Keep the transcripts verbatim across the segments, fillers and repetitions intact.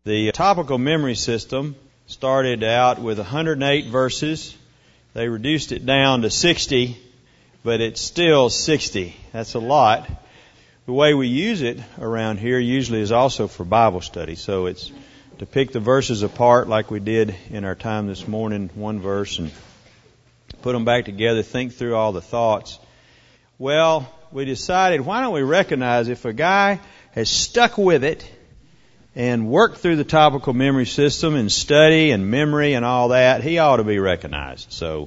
The topical memory system started out with one hundred eight verses. They reduced it down to sixty, but it's still sixty. That's a lot. The way we use it around here usually is also for Bible study. So it's to pick the verses apart like we did in our time this morning, one verse, and put them back together, think through all the thoughts. Well, we decided, why don't we recognize if a guy has stuck with it and worked through the topical memory system and study and memory and all that, he ought to be recognized. So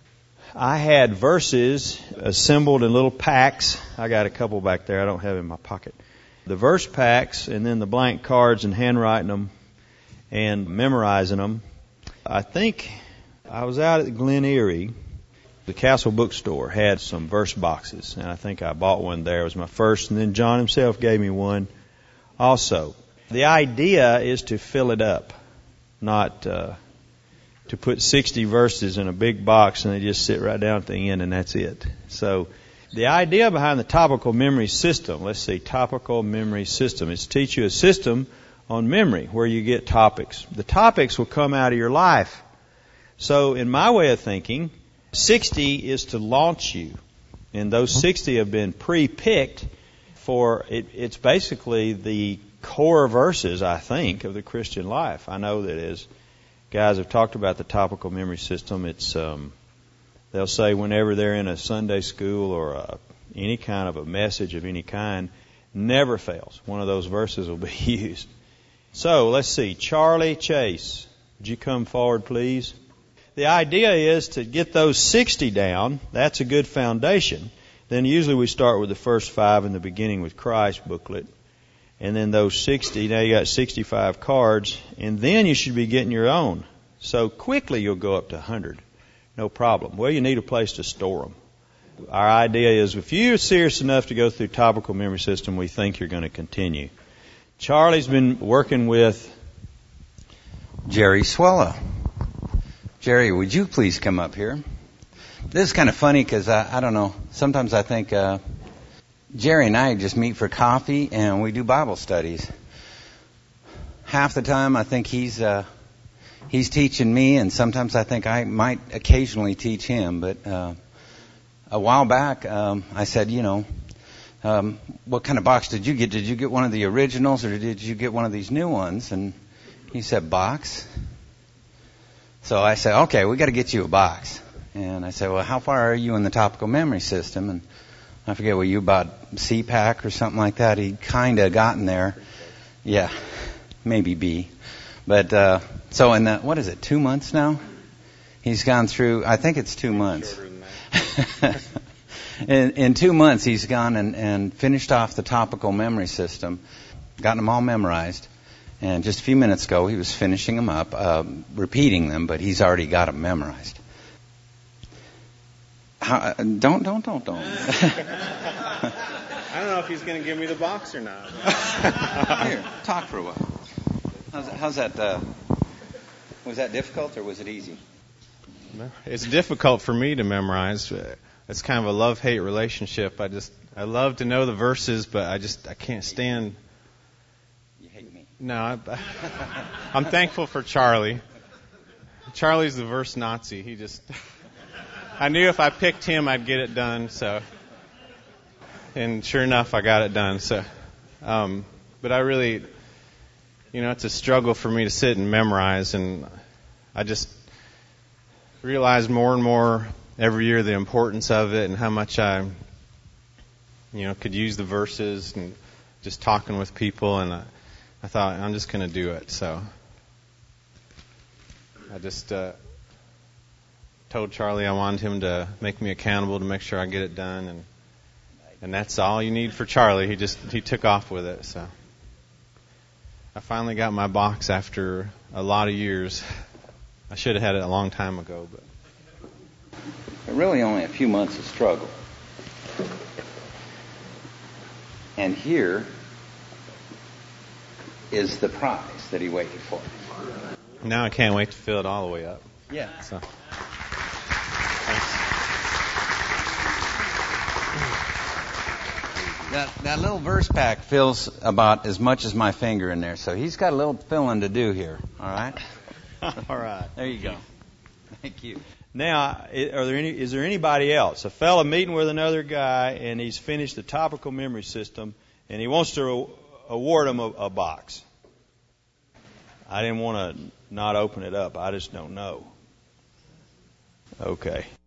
I had verses assembled in little packs. I got a couple back there I don't have in my pocket. The verse packs and then the blank cards and handwriting them and memorizing them. I think I was out at Glen Erie. The Castle Bookstore had some verse boxes, and I think I bought one there. It was my first, and then John himself gave me one also. The idea is to fill it up, not uh, to put sixty verses in a big box and they just sit right down at the end and that's it. So the idea behind the topical memory system, let's see, topical memory system, is to teach you a system on memory where you get topics. The topics will come out of your life. So in my way of thinking, sixty is to launch you, and those sixty have been pre-picked for, it, it's basically the core verses, I think, of the Christian life. I know that as guys have talked about the topical memory system, it's um, they'll say whenever they're in a Sunday school or a, any kind of a message of any kind, never fails. One of those verses will be used. So let's see, Charlie Chase, would you come forward, please? The idea is to get those sixty down. That's a good foundation. Then usually we start with the first five in the Beginning with Christ booklet. And then those sixty, now you got sixty-five cards, and then you should be getting your own. So quickly you'll go up to one hundred. No problem. Well, you need a place to store them. Our idea is if you're serious enough to go through topical memory system, we think you're going to continue. Charlie's been working with Jerry Swallow. Jerry, would you please come up here? This is kind of funny because I, I don't know. Sometimes I think uh, Jerry and I just meet for coffee and we do Bible studies. Half the time I think he's uh, he's teaching me, and sometimes I think I might occasionally teach him. But uh, a while back um, I said, you know, um, what kind of box did you get? Did you get one of the originals or did you get one of these new ones? And he said, box. So I said, okay, we got to get you a box. And I said, well, how far are you in the topical memory system? And I forget, were you about C PAC or something like that? He'd kind of gotten there. Yeah, maybe B. But, uh, so in the, what is it, two months now? He's gone through, I think it's two months. in, in two months, he's gone and, and finished off the topical memory system, gotten them all memorized. And just a few minutes ago, he was finishing them up, uh, repeating them, but he's already got them memorized. How, don't, don't, don't, don't. I don't know if he's going to give me the box or not. Here, talk for a while. How's, how's that? Uh, was that difficult or was it easy? It's difficult for me to memorize. It's kind of a love-hate relationship. I just, I love to know the verses, but I just, I can't stand. No, I, I'm thankful for Charlie. Charlie's the verse Nazi. He just, I knew if I picked him, I'd get it done. So, and sure enough, I got it done. So, um, but I really, you know, it's a struggle for me to sit and memorize, and I just realize more and more every year the importance of it and how much I, you know, could use the verses and just talking with people, and I, I thought, I'm just going to do it. So I just uh, told Charlie I wanted him to make me accountable to make sure I get it done, and and that's all you need for Charlie. He just he took off with it. So I finally got my box after a lot of years. I should have had it a long time ago, but really only a few months of struggle. And here is the prize that he waited for. Now I can't wait to fill it all the way up. Yeah. So, thanks. that, that little verse pack fills about as much as my finger in there, so he's got a little filling to do here. All right? All right. There you go. Thank you. Now, are there any, is there anybody else? A fella meeting with another guy, and he's finished the topical memory system, and he wants to award him a, a box. I didn't want to not open it up. I just don't know. Okay.